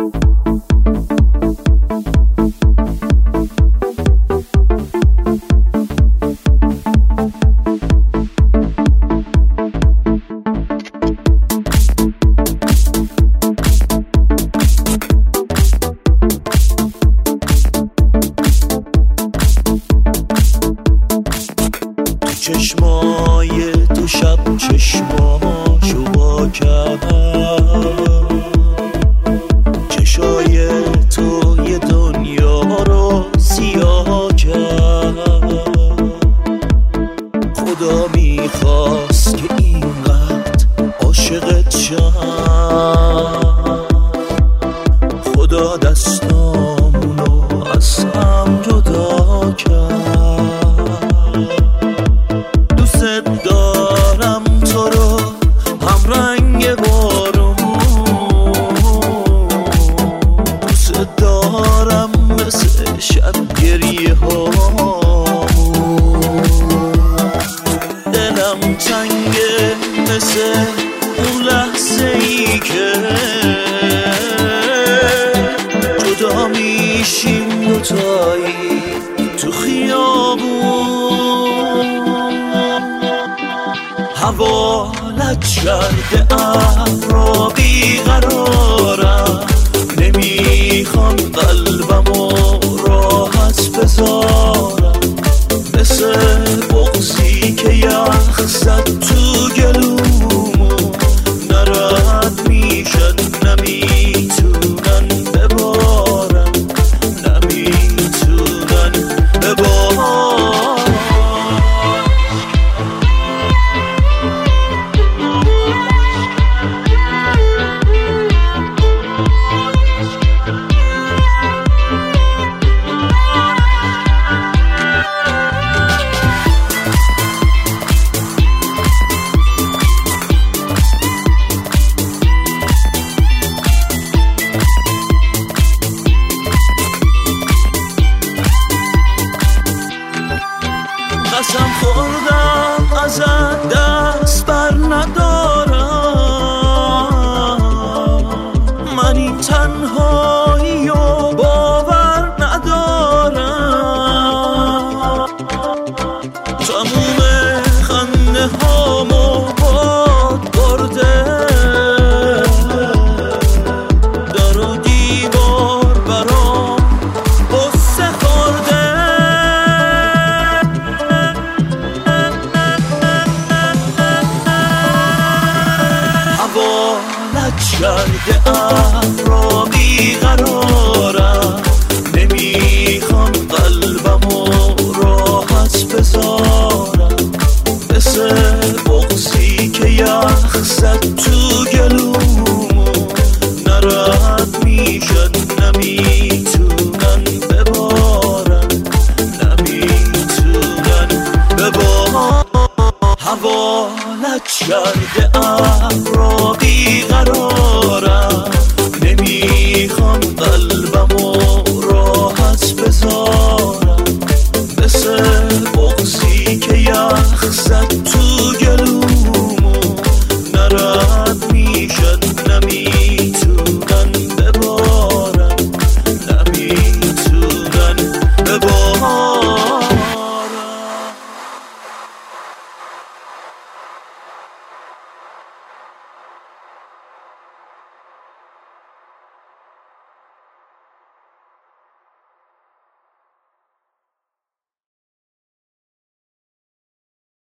چشمای تو شب چشماشو وا کرد، چشای تو یه دنیا رو سیاه کرد. خدا میخواست که اینقدر عاشقت شم، خدا دستامونو از هم جدا کرد. دارم تو رو هم رنگ بارون، دوست دارم مثل شب گریه هامون. دلم تنگه مثل اون لحظه ای که جدا میشیم دوتایی تو خیابون. حوالت کرده ابرا بیقرارم، نمیخوام قلبمو راحت بذارم. مثل بغضی که یخ زد تو گلومو، نرد میشد نمیتونن ببارم، نمیتونن ببارم. قسم خوردم ازت دست بر ندارم، من این تنهایی و باور ندارم. تموم خنده هامو باد برده، در و دیوار برام قصه خورده. حوالت کرده ابرا بیقرارم، نمیخوام قلبمو راحت بذارم. مثل بغضی که یخ زد تو